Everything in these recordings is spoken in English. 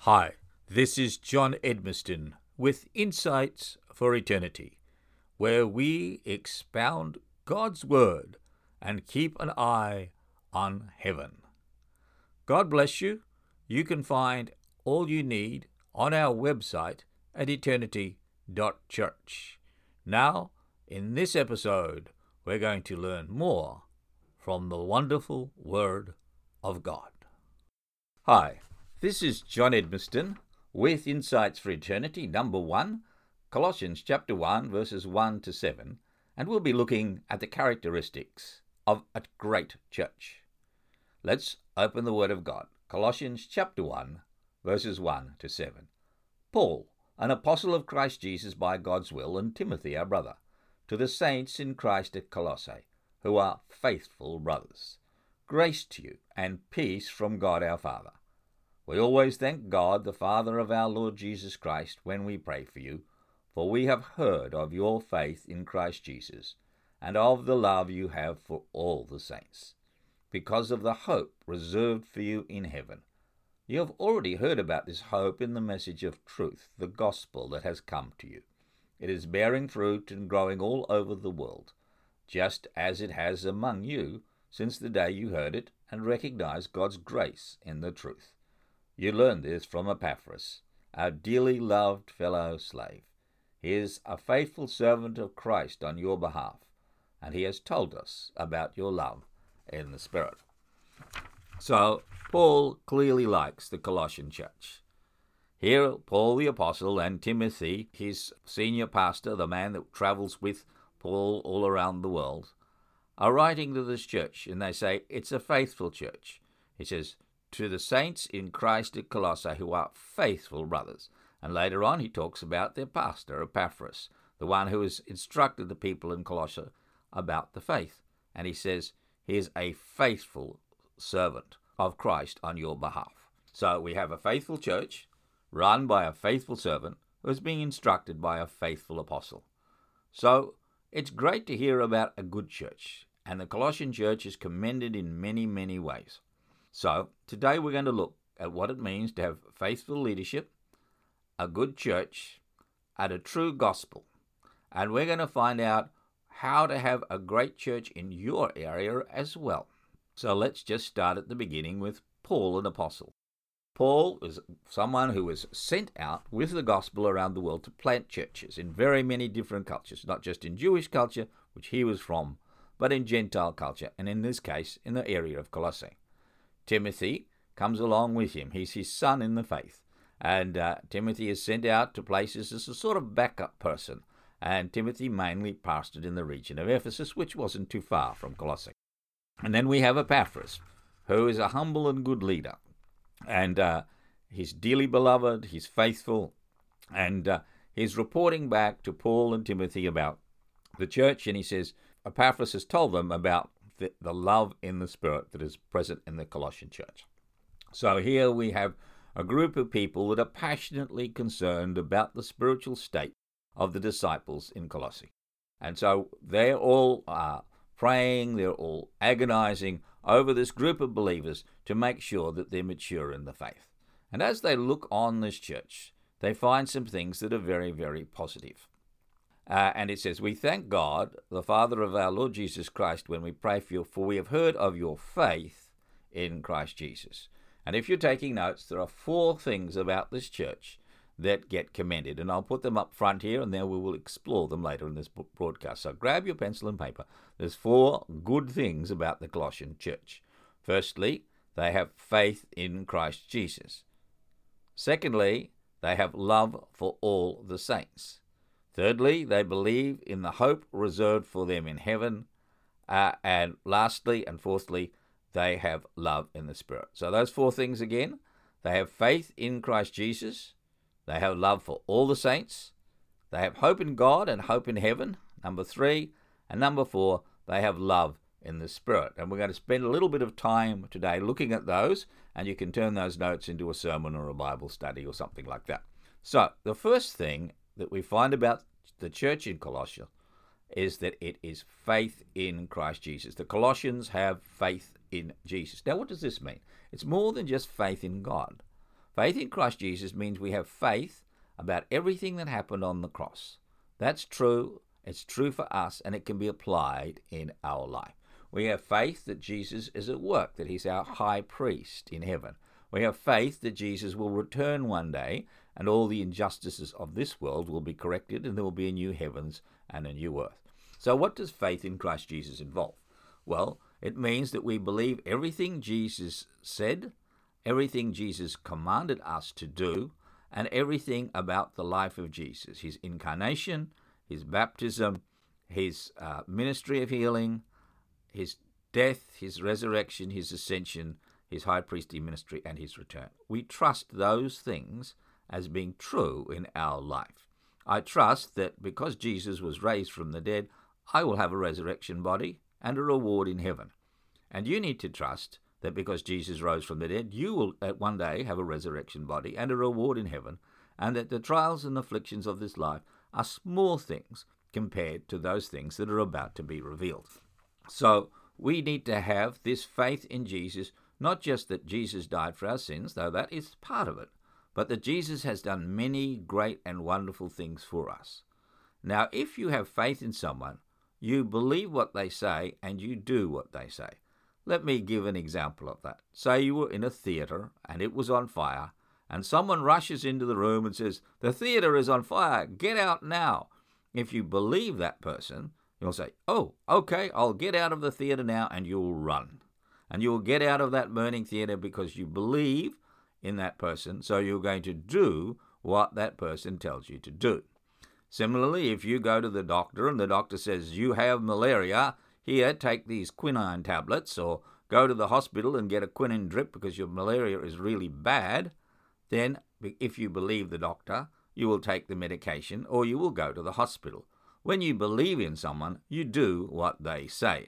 Hi, this is John Edmiston with Insights for Eternity, where we expound God's Word and keep an eye on heaven. God bless you. You can find all you need on our website at eternity.church. Now, in this episode, we're going to learn more from the wonderful Word of God. Hi. This is John Edmiston with Insights for Eternity, number 1, Colossians chapter 1, verses 1 to 7, and we'll be looking at the characteristics of a great church. Let's open the Word of God. Colossians chapter 1, verses 1 to 7. Paul, an apostle of Christ Jesus by God's will, and Timothy, our brother, to the saints in Christ at Colossae, who are faithful brothers. Grace to you and peace from God our Father. We always thank God, the Father of our Lord Jesus Christ, when we pray for you, for we have heard of your faith in Christ Jesus, and of the love you have for all the saints, because of the hope reserved for you in heaven. You have already heard about this hope in the message of truth, the gospel that has come to you. It is bearing fruit and growing all over the world, just as it has among you since the day you heard it and recognized God's grace in the truth. You learned this from Epaphras, our dearly loved fellow slave. He is a faithful servant of Christ on your behalf, and he has told us about your love in the Spirit. So, Paul clearly likes the Colossian church. Here, Paul the Apostle and Timothy, his senior pastor, the man that travels with Paul all around the world, are writing to this church, and they say it's a faithful church. He says, to the saints in Christ at Colossae who are faithful brothers. And later on he talks about their pastor, Epaphras, the one who has instructed the people in Colossae about the faith. And he says he is a faithful servant of Christ on your behalf. So we have a faithful church run by a faithful servant who is being instructed by a faithful apostle. So it's great to hear about a good church. And the Colossian church is commended in many, many ways. So, today we're going to look at what it means to have faithful leadership, a good church, and a true gospel. And we're going to find out how to have a great church in your area as well. So let's just start at the beginning with Paul, an apostle. Paul is someone who was sent out with the gospel around the world to plant churches in very many different cultures, not just in Jewish culture, which he was from, but in Gentile culture, and in this case, in the area of Colossae. Timothy comes along with him. He's his son in the faith. And Timothy is sent out to places as a sort of backup person. And Timothy mainly pastored in the region of Ephesus, which wasn't too far from Colossae. And then we have Epaphras, who is a humble and good leader. And he's dearly beloved, he's faithful, and he's reporting back to Paul and Timothy about the church. And he says, Epaphras has told them about the love in the Spirit that is present in the Colossian church. So here we have a group of people that are passionately concerned about the spiritual state of the disciples in Colossae. And so they're all praying, they're all agonizing over this group of believers to make sure that they're mature in the faith. And as they look on this church, they find some things that are very, very positive. And it says, we thank God, the Father of our Lord Jesus Christ, when we pray for you, for we have heard of your faith in Christ Jesus. And if you're taking notes, there are 4 things about this church that get commended. And I'll put them up front here, and then we will explore them later in this broadcast. So grab your pencil and paper. There's 4 good things about the Colossian church. Firstly, they have faith in Christ Jesus. Secondly, they have love for all the saints. Thirdly, they believe in the hope reserved for them in heaven. And lastly and fourthly, they have love in the Spirit. So those 4 things again, they have faith in Christ Jesus, they have love for all the saints, they have hope in God and hope in heaven, number 3, and number 4, they have love in the Spirit. And we're going to spend a little bit of time today looking at those, and you can turn those notes into a sermon or a Bible study or something like that. So the first thing that we find about the church in Colossae is that it is faith in Christ Jesus. The Colossians have faith in Jesus. Now, what does this mean? It's more than just faith in God. Faith in Christ Jesus means we have faith about everything that happened on the cross. That's true. It's true for us, and it can be applied in our life. We have faith that Jesus is at work, that he's our high priest in heaven. We have faith that Jesus will return one day, and all the injustices of this world will be corrected, and there will be a new heavens and a new earth. So what does faith in Christ Jesus involve? Well, it means that we believe everything Jesus said, everything Jesus commanded us to do, and everything about the life of Jesus, his incarnation, his baptism, his ministry of healing, his death, his resurrection, his ascension, his high priestly ministry, and his return. We trust those things as being true in our life. I trust that because Jesus was raised from the dead, I will have a resurrection body and a reward in heaven. And you need to trust that because Jesus rose from the dead, you will at one day have a resurrection body and a reward in heaven, and that the trials and afflictions of this life are small things compared to those things that are about to be revealed. So we need to have this faith in Jesus, not just that Jesus died for our sins, though that is part of it, but that Jesus has done many great and wonderful things for us. Now, if you have faith in someone, you believe what they say and you do what they say. Let me give an example of that. Say you were in a theater and it was on fire, and someone rushes into the room and says, "The theater is on fire, get out now." If you believe that person, you'll say, "Oh, okay, I'll get out of the theater now," and you'll run. And you'll get out of that burning theater because you believe in that person, so you're going to do what that person tells you to do. Similarly, if you go to the doctor and the doctor says, "You have malaria, here, take these quinine tablets," or go to the hospital and get a quinine drip because your malaria is really bad, then if you believe the doctor, you will take the medication or you will go to the hospital. When you believe in someone, you do what they say.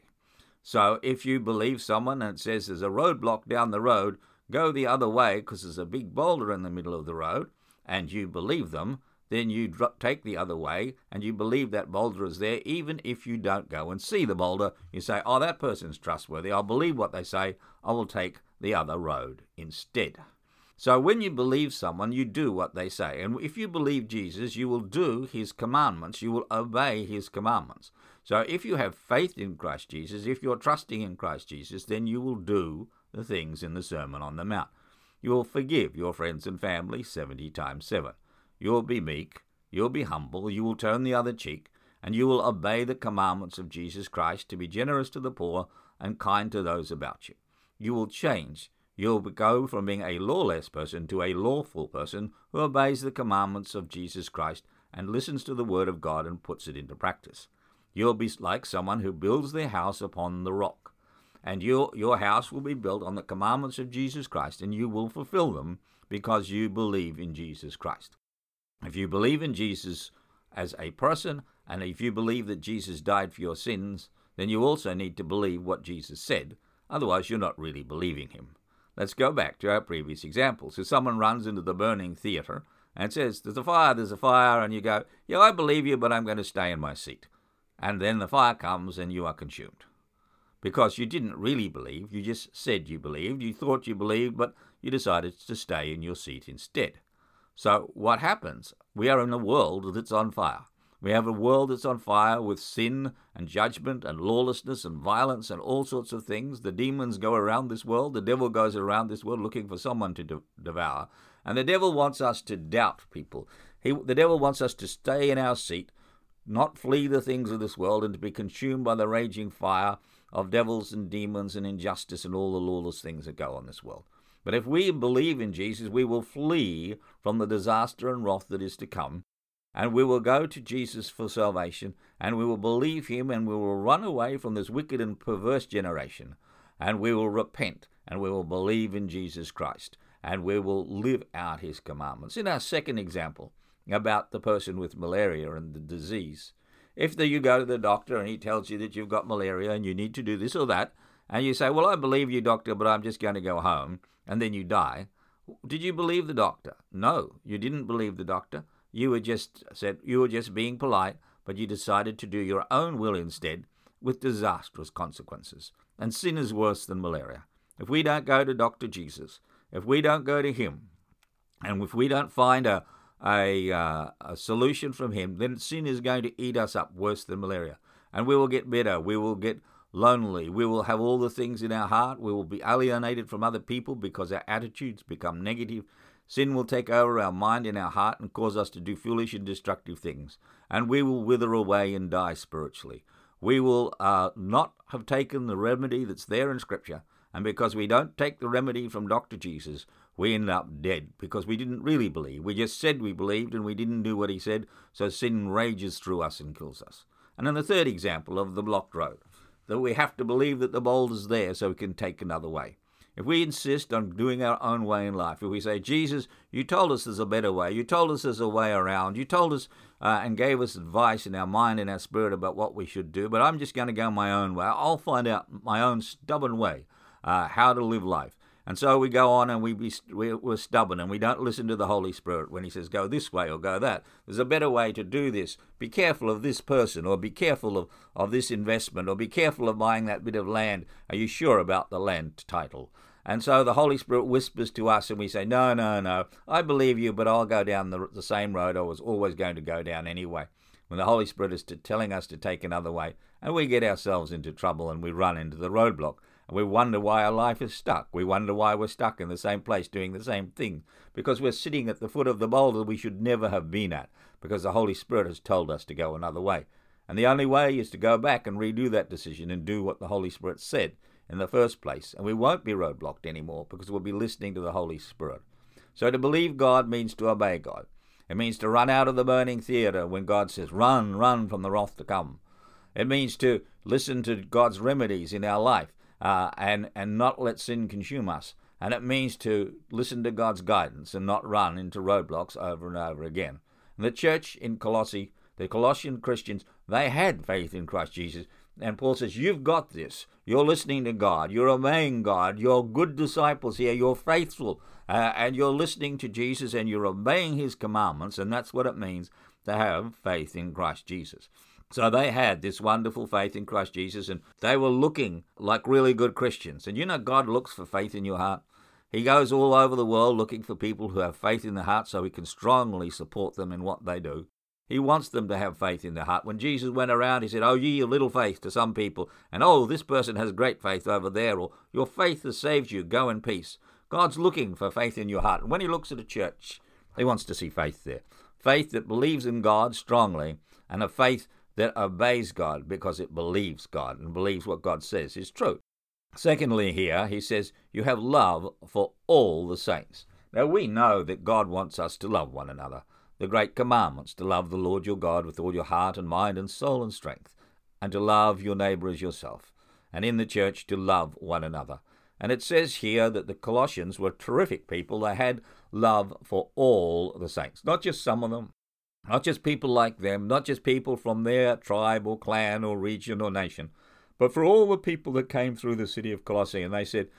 So if you believe someone and it says there's a roadblock down the road, go the other way because there's a big boulder in the middle of the road, and you believe them, then you take the other way and you believe that boulder is there, even if you don't go and see the boulder. You say, "Oh, that person's trustworthy. I'll believe what they say. I will take the other road instead." So when you believe someone, you do what they say. And if you believe Jesus, you will do his commandments. You will obey his commandments. So if you have faith in Christ Jesus, if you're trusting in Christ Jesus, then you will do the things in the Sermon on the Mount. You will forgive your friends and family 70 times 7. You will be meek, you will be humble, you will turn the other cheek, and you will obey the commandments of Jesus Christ to be generous to the poor and kind to those about you. You will change. You'll go from being a lawless person to a lawful person who obeys the commandments of Jesus Christ and listens to the word of God and puts it into practice. You'll be like someone who builds their house upon the rock. And your house will be built on the commandments of Jesus Christ, and you will fulfill them because you believe in Jesus Christ. If you believe in Jesus as a person, and if you believe that Jesus died for your sins, then you also need to believe what Jesus said. Otherwise, you're not really believing him. Let's go back to our previous example. So someone runs into the burning theater and says, there's a fire, and you go, "Yeah, I believe you, but I'm going to stay in my seat." And then the fire comes and you are consumed. Because you didn't really believe, you just said you believed, you thought you believed, but you decided to stay in your seat instead. So what happens? We are in a world that's on fire. We have a world that's on fire with sin and judgment and lawlessness and violence and all sorts of things. The demons go around this world. The devil goes around this world looking for someone to devour. And the devil wants us to doubt people. The devil wants us to stay in our seat, not flee the things of this world, and to be consumed by the raging fire of devils and demons and injustice and all the lawless things that go on this world. But if we believe in Jesus, we will flee from the disaster and wrath that is to come, and we will go to Jesus for salvation, and we will believe him, and we will run away from this wicked and perverse generation, and we will repent, and we will believe in Jesus Christ, and we will live out his commandments. In our second example about the person with malaria and the disease, if you go to the doctor and he tells you that you've got malaria and you need to do this or that, and you say, "Well, I believe you, doctor, but I'm just going to go home," and then you die, did you believe the doctor? No, you didn't believe the doctor. You were just being polite, but you decided to do your own will instead, with disastrous consequences. And sin is worse than malaria. If we don't go to Dr. Jesus, if we don't go to him And if we don't find a solution from him, then sin is going to eat us up worse than malaria. And we will get bitter. We will get lonely. We will have all the things in our heart. We will be alienated from other people because our attitudes become negative. Sin will take over our mind and our heart and cause us to do foolish and destructive things. And we will wither away and die spiritually. We will not have taken the remedy that's there in Scripture. And because we don't take the remedy from Dr. Jesus, we end up dead because we didn't really believe. We just said we believed and we didn't do what he said. So sin rages through us and kills us. And then the third example of the blocked road, that we have to believe that the boulder's there so we can take another way. If we insist on doing our own way in life, if we say, Jesus, you told us there's a better way, you told us there's a way around, you told us and gave us advice in our mind and our spirit about what we should do, but I'm just going to go my own way. I'll find out my own stubborn way, how to live life. And so we go on and we're stubborn and we don't listen to the Holy Spirit when he says, go this way or go that. There's a better way to do this. Be careful of this person, or be careful of this investment, or be careful of buying that bit of land. Are you sure about the land title? And so the Holy Spirit whispers to us and we say, no, I believe you, but I'll go down the same road I was always going to go down anyway. When the Holy Spirit is telling us to take another way, and we get ourselves into trouble and we run into the roadblock. And we wonder why our life is stuck. We wonder why we're stuck in the same place doing the same thing. Because we're sitting at the foot of the boulder we should never have been at. Because the Holy Spirit has told us to go another way. And the only way is to go back and redo that decision and do what the Holy Spirit said in the first place. And we won't be roadblocked anymore because we'll be listening to the Holy Spirit. So to believe God means to obey God. It means to run out of the burning theater when God says, run from the wrath to come. It means to listen to God's remedies in our life. And not let sin consume us. And it means to listen to God's guidance and not run into roadblocks over and over again. And the church in Colossae, the Colossian Christians, they had faith in Christ Jesus. And Paul says, you've got this. You're listening to God. You're obeying God. You're good disciples here. You're faithful. And you're listening to Jesus and you're obeying his commandments. And that's what it means to have faith in Christ Jesus. So they had this wonderful faith in Christ Jesus, and they were looking like really good Christians. And you know, God looks for faith in your heart. He goes all over the world looking for people who have faith in their heart so he can strongly support them in what they do. He wants them to have faith in their heart. When Jesus went around, he said, oh, ye of little faith to some people, and oh, this person has great faith over there, or your faith has saved you, go in peace. God's looking for faith in your heart. And when he looks at a church, he wants to see faith there. Faith that believes in God strongly, and a faith that obeys God because it believes God and believes what God says is true. Secondly, here he says, you have love for all the saints. Now we know that God wants us to love one another. The great commandments, to love the Lord your God with all your heart and mind and soul and strength, and to love your neighbor as yourself, and in the church to love one another. And it says here that the Colossians were terrific people. They had love for all the saints, not just some of them. Not just people like them, not just people from their tribe or clan or region or nation, but for all the people that came through the city of Colossae. And they said,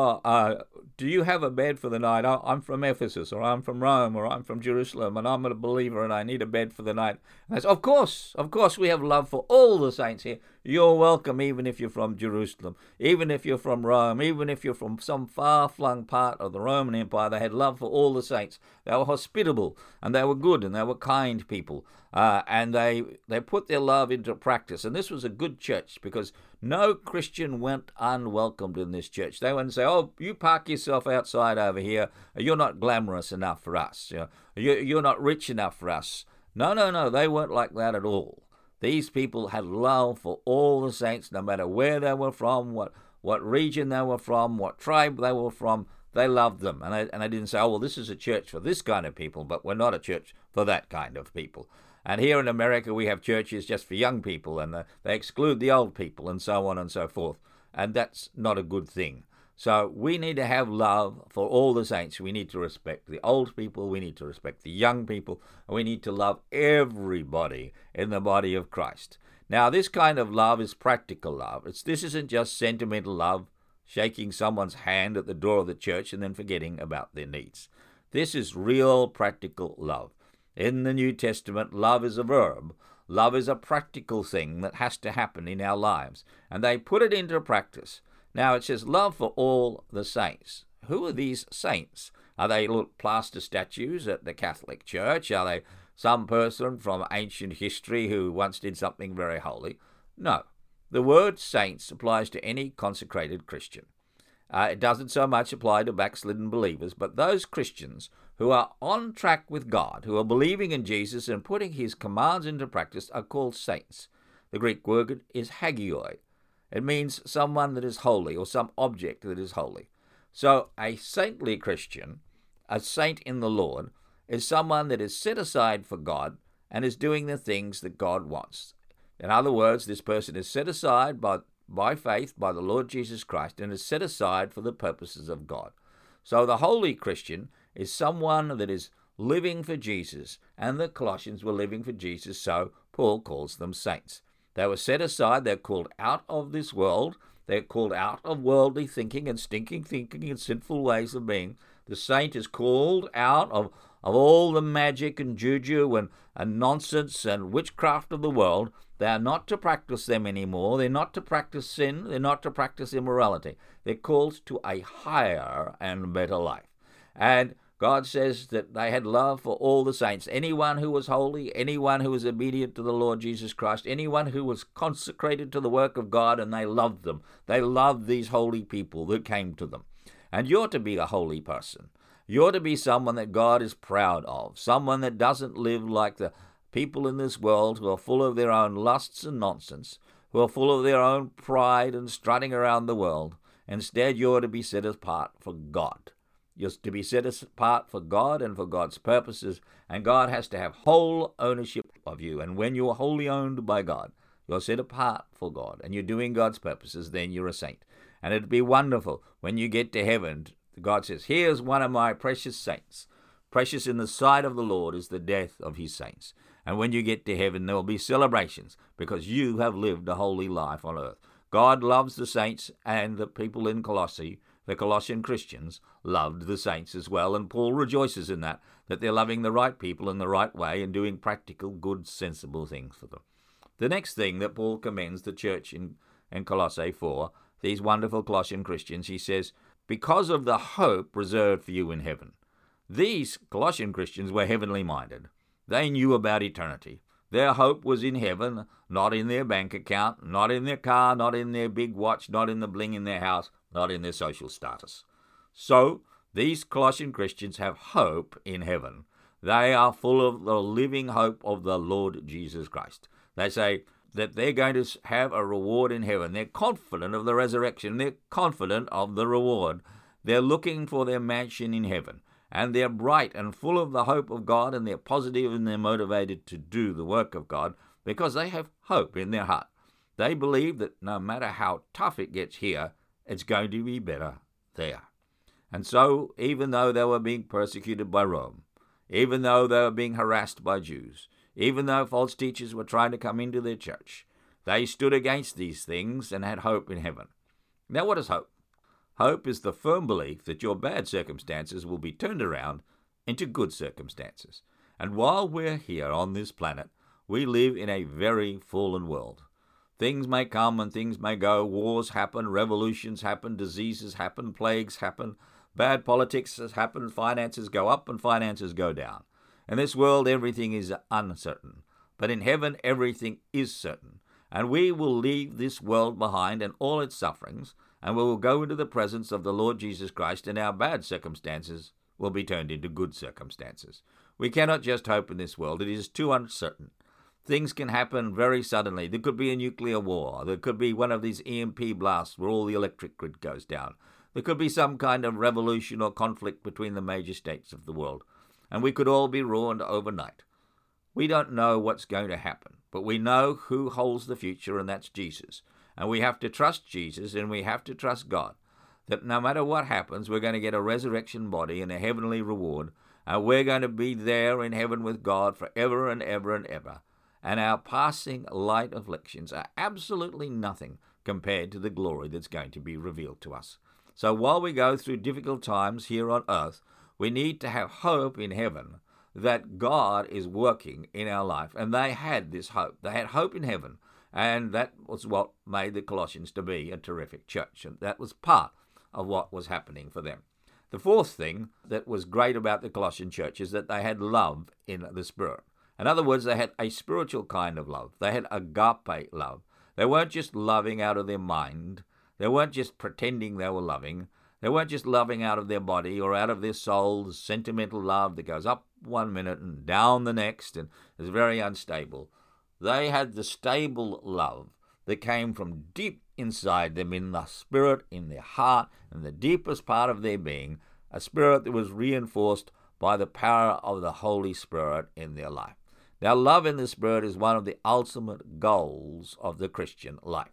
do you have a bed for the night? I'm from Ephesus, or I'm from Rome, or I'm from Jerusalem, and I'm a believer and I need a bed for the night. And I said, of course, we have love for all the saints here. You're welcome even if you're from Jerusalem, even if you're from Rome, even if you're from some far-flung part of the Roman Empire. They had love for all the saints. They were hospitable, and they were good, and they were kind people. And they put their love into practice. And this was a good church because no Christian went unwelcomed in this church. They wouldn't say, oh, you park yourself outside over here. You're not glamorous enough for us. You're not rich enough for us. No. They weren't like that at all. These people had love for all the saints, no matter where they were from, what region they were from, what tribe they were from. They loved them. And they didn't say, oh, well, this is a church for this kind of people, but we're not a church for that kind of people. And here in America, we have churches just for young people, and they exclude the old people, and so on and so forth. And that's not a good thing. So we need to have love for all the saints. We need to respect the old people. We need to respect the young people. And we need to love everybody in the body of Christ. Now, this kind of love is practical love. This isn't just sentimental love, shaking someone's hand at the door of the church and then forgetting about their needs. This is real practical love. In the New Testament, love is a verb. Love is a practical thing that has to happen in our lives. And they put it into practice. Now it says love for all the saints. Who are these saints? Are they little plaster statues at the Catholic Church? Are they some person from ancient history who once did something very holy? No. The word saints applies to any consecrated Christian. It doesn't so much apply to backslidden believers, but those Christians who are on track with God, who are believing in Jesus and putting his commands into practice, are called saints. The Greek word is hagioi. It means someone that is holy, or some object that is holy. So a saintly Christian, a saint in the Lord, is someone that is set aside for God and is doing the things that God wants. In other words, this person is set aside by faith by the Lord Jesus Christ and is set aside for the purposes of God. So the holy Christian is someone that is living for Jesus, and the Colossians were living for Jesus, so Paul calls them saints. They were set aside, they're called out of this world, they're called out of worldly thinking and stinking thinking and sinful ways of being. The saint is called out of all the magic and juju and nonsense and witchcraft of the world. They are not to practice them anymore. They're not to practice sin. They're not to practice immorality. They're called to a higher and better life. And God says that they had love for all the saints. Anyone who was holy, anyone who was obedient to the Lord Jesus Christ, anyone who was consecrated to the work of God, and they loved them. They loved these holy people that came to them. And you're to be a holy person. You're to be someone that God is proud of, someone that doesn't live like the people in this world who are full of their own lusts and nonsense, who are full of their own pride and strutting around the world. Instead, you're to be set apart for God. You're to be set apart for God and for God's purposes, and God has to have whole ownership of you. And when you're wholly owned by God, you're set apart for God, and you're doing God's purposes, then you're a saint. And it'd be wonderful when you get to heaven. God says, here's one of my precious saints. Precious in the sight of the Lord is the death of his saints. And when you get to heaven, there will be celebrations because you have lived a holy life on earth. God loves the saints, and the people in Colossae, the Colossian Christians, loved the saints as well. And Paul rejoices in that they're loving the right people in the right way and doing practical, good, sensible things for them. The next thing that Paul commends the church in Colossae for, these wonderful Colossian Christians, he says, because of the hope reserved for you in heaven. These Colossian Christians were heavenly minded. They knew about eternity. Their hope was in heaven, not in their bank account, not in their car, not in their big watch, not in the bling in their house, not in their social status. So, these Colossian Christians have hope in heaven. They are full of the living hope of the Lord Jesus Christ. They say that they're going to have a reward in heaven. They're confident of the resurrection. They're confident of the reward. They're looking for their mansion in heaven. And they're bright and full of the hope of God, and they're positive and they're motivated to do the work of God because they have hope in their heart. They believe that no matter how tough it gets here, it's going to be better there. And so, even though they were being persecuted by Rome, even though they were being harassed by Jews, even though false teachers were trying to come into their church, they stood against these things and had hope in heaven. Now, what is hope? Hope is the firm belief that your bad circumstances will be turned around into good circumstances. And while we're here on this planet, we live in a very fallen world. Things may come and things may go. Wars happen, revolutions happen, diseases happen, plagues happen, bad politics happen, finances go up and finances go down. In this world, everything is uncertain. But in heaven, everything is certain. And we will leave this world behind and all its sufferings, and we will go into the presence of the Lord Jesus Christ, and our bad circumstances will be turned into good circumstances. We cannot just hope in this world. It is too uncertain. Things can happen very suddenly. There could be a nuclear war. There could be one of these EMP blasts where all the electric grid goes down. There could be some kind of revolution or conflict between the major states of the world, and we could all be ruined overnight. We don't know what's going to happen, but we know who holds the future, and that's Jesus. And we have to trust Jesus, and we have to trust God, that no matter what happens, we're going to get a resurrection body and a heavenly reward, and we're going to be there in heaven with God forever and ever and ever. And our passing light afflictions are absolutely nothing compared to the glory that's going to be revealed to us. So while we go through difficult times here on earth, we need to have hope in heaven that God is working in our life. And they had this hope. They had hope in heaven. And that was what made the Colossians to be a terrific church. And that was part of what was happening for them. The fourth thing that was great about the Colossian church is that they had love in the Spirit. In other words, they had a spiritual kind of love. They had agape love. They weren't just loving out of their mind. They weren't just pretending they were loving. They weren't just loving out of their body or out of their soul, sentimental love that goes up one minute and down the next and is very unstable. They had the stable love that came from deep inside them in the spirit, in their heart, in the deepest part of their being, a spirit that was reinforced by the power of the Holy Spirit in their life. Now, love in the Spirit is one of the ultimate goals of the Christian life.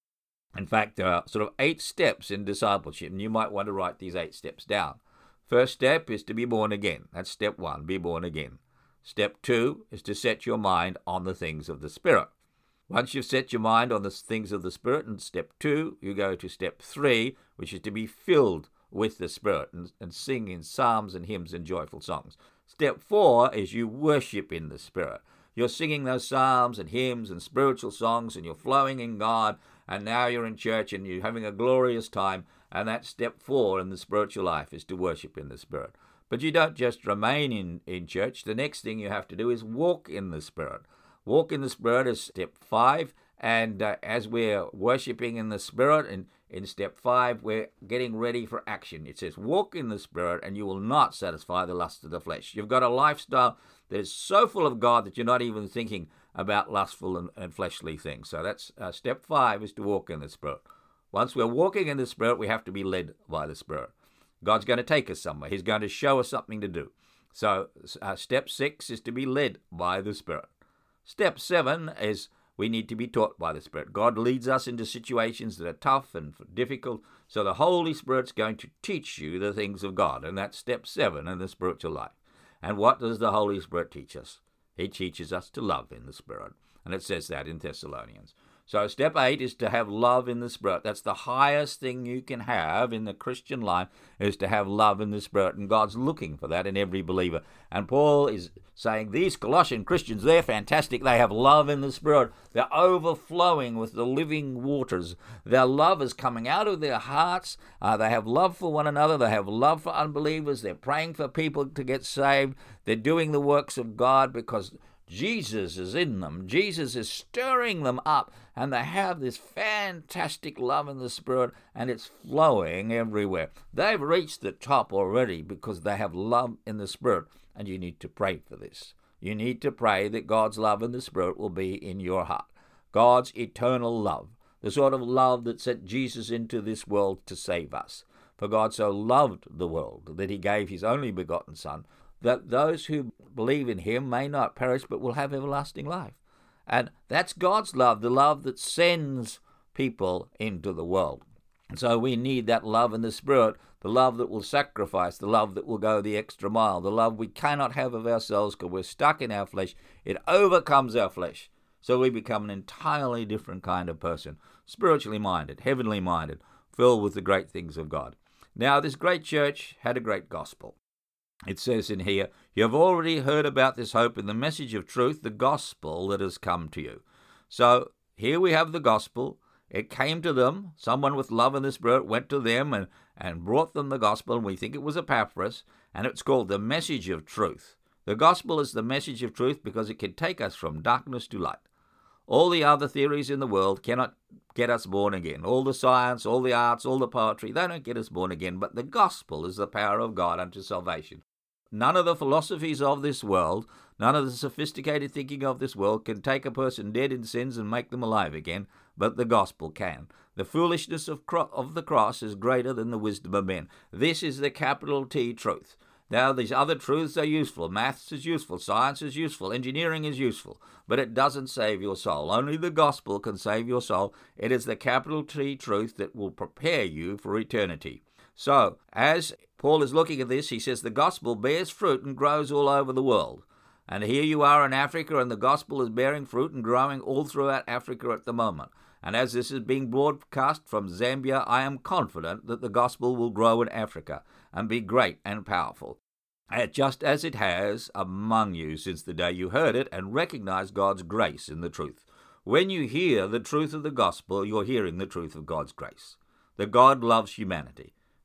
In fact, there are sort of 8 steps in discipleship, and you might want to write these 8 steps down. First step is to be born again. That's step 1, be born again. Step 2 is to set your mind on the things of the Spirit. Once you've set your mind on the things of the Spirit in step 2, you go to step 3, which is to be filled with the Spirit and sing in psalms and hymns and joyful songs. Step 4 is you worship in the Spirit. You're singing those psalms and hymns and spiritual songs, and you're flowing in God, and now you're in church and you're having a glorious time, and that's step 4 in the spiritual life, is to worship in the Spirit. But you don't just remain in church. The next thing you have to do is walk in the Spirit. Walk in the Spirit is step 5, and as we're worshiping in the Spirit, in step 5, we're getting ready for action. It says, walk in the Spirit, and you will not satisfy the lust of the flesh. You've got a lifestyle that is so full of God that you're not even thinking about lustful and fleshly things. So that's step 5, is to walk in the Spirit. Once we're walking in the Spirit, we have to be led by the Spirit. God's going to take us somewhere. He's going to show us something to do. So step 6 is to be led by the Spirit. Step 7 is we need to be taught by the Spirit. God leads us into situations that are tough and difficult, so the Holy Spirit's going to teach you the things of God, and that's step 7 in the spiritual life. And what does the Holy Spirit teach us? He teaches us to love in the Spirit, and it says that in Thessalonians. So step 8 is to have love in the Spirit. That's the highest thing you can have in the Christian life, is to have love in the Spirit. And God's looking for that in every believer. And Paul is saying these Colossian Christians, they're fantastic. They have love in the Spirit. They're overflowing with the living waters. Their love is coming out of their hearts. They have love for one another. They have love for unbelievers. They're praying for people to get saved. They're doing the works of God because Jesus is in them. Jesus is stirring them up, and they have this fantastic love in the Spirit, and it's flowing everywhere. They've reached the top already because they have love in the Spirit, and you need to pray for this. You need to pray that God's love in the Spirit will be in your heart. God's eternal love, the sort of love that sent Jesus into this world to save us. For God so loved the world that he gave his only begotten Son, that those who believe in him may not perish but will have everlasting life. And that's God's love, the love that sends people into the world. And so we need that love in the Spirit, the love that will sacrifice, the love that will go the extra mile, the love we cannot have of ourselves because we're stuck in our flesh. It overcomes our flesh. So we become an entirely different kind of person, spiritually minded, heavenly minded, filled with the great things of God. Now, this great church had a great gospel. It says in here, you have already heard about this hope in the message of truth, the gospel that has come to you. So here we have the gospel. It came to them. Someone with love in the Spirit went to them and brought them the gospel, and we think it was Epaphras, and it's called the message of truth. The gospel is the message of truth because it can take us from darkness to light. All the other theories in the world cannot get us born again. All the science, all the arts, all the poetry, they don't get us born again, but the gospel is the power of God unto salvation. None of the philosophies of this world, none of the sophisticated thinking of this world can take a person dead in sins and make them alive again, but the gospel can. The foolishness of the cross is greater than the wisdom of men. This is the capital T truth. Now, these other truths are useful. Maths is useful. Science is useful. Engineering is useful. But it doesn't save your soul. Only the gospel can save your soul. It is the capital T truth that will prepare you for eternity. So, as Paul is looking at this, he says the gospel bears fruit and grows all over the world. And here you are in Africa, and the gospel is bearing fruit and growing all throughout Africa at the moment. And as this is being broadcast from Zambia, I am confident that the gospel will grow in Africa and be great and powerful, just as it has among you since the day you heard it and recognized God's grace in the truth. When you hear the truth of the gospel, you're hearing the truth of God's grace. That God loves humanity.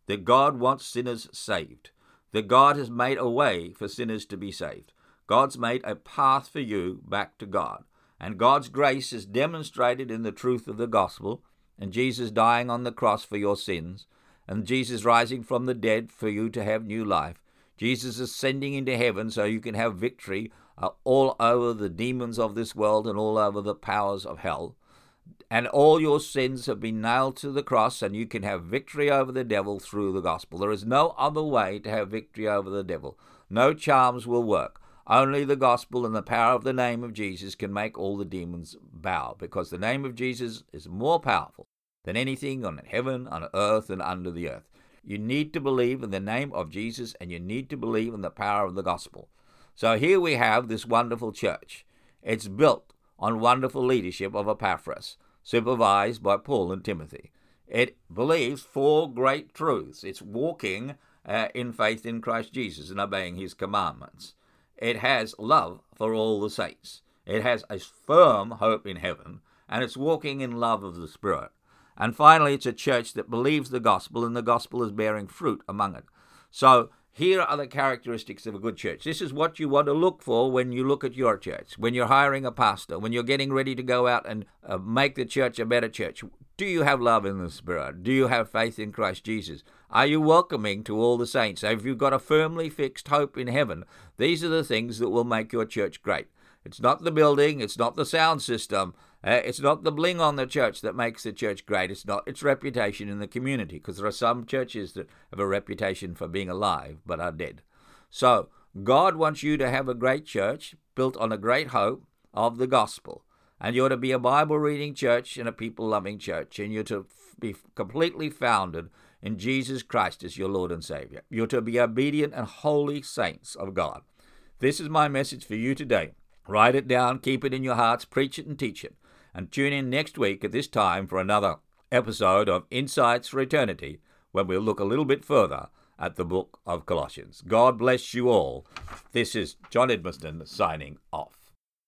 that God wants sinners saved, that God has made a way for sinners to be saved. God's made a path for you back to God. And God's grace is demonstrated in the truth of the gospel, and Jesus dying on the cross for your sins, and Jesus rising from the dead for you to have new life. Jesus ascending into heaven so you can have victory all over the demons of this world and all over the powers of hell. And all your sins have been nailed to the cross, and you can have victory over the devil through the gospel. There is no other way to have victory over the devil. No charms will work. Only the gospel and the power of the name of Jesus can make all the demons bow, because the name of Jesus is more powerful than anything on heaven, on earth, and under the earth. You need to believe in the name of Jesus, and you need to believe in the power of the gospel. So here we have this wonderful church. It's built on wonderful leadership of Epaphras, supervised by Paul and Timothy. It believes 4 great truths. It's walking in faith in Christ Jesus and obeying his commandments. It has love for all the saints. It has a firm hope in heaven, and it's walking in love of the Spirit. And finally, it's a church that believes the gospel, and the gospel is bearing fruit among it. So here are the characteristics of a good church. This is what you want to look for when you look at your church, when you're hiring a pastor, when you're getting ready to go out and make the church a better church. Do you have love in the Spirit? Do you have faith in Christ Jesus? Are you welcoming to all the saints? Have you got a firmly fixed hope in heaven? These are the things that will make your church great. It's not the building, it's not the sound system, it's not the bling on the church that makes the church great. It's not its reputation in the community, because there are some churches that have a reputation for being alive but are dead. So God wants you to have a great church built on a great hope of the gospel. And you're to be a Bible-reading church and a people-loving church, and you're to be completely founded in Jesus Christ as your Lord and Savior. You're to be obedient and holy saints of God. This is my message for you today. Write it down, keep it in your hearts, preach it and teach it. And tune in next week at this time for another episode of Insights for Eternity, when we'll look a little bit further at the book of Colossians. God bless you all. This is John Edmiston signing off.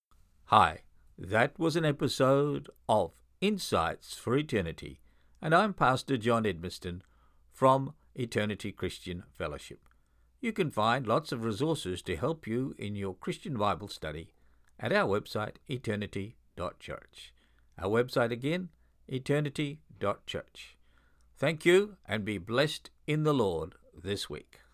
Hi, that was an episode of Insights for Eternity, and I'm Pastor John Edmiston from Eternity Christian Fellowship. You can find lots of resources to help you in your Christian Bible study at our website, eternity.church. Our website again, eternity.church. Thank you, and be blessed in the Lord this week.